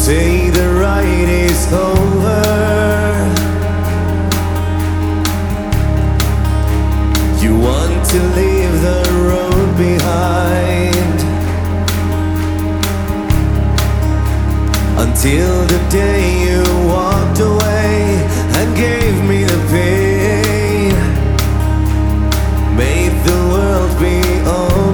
say the ride is over. You want to leave the road behind until the day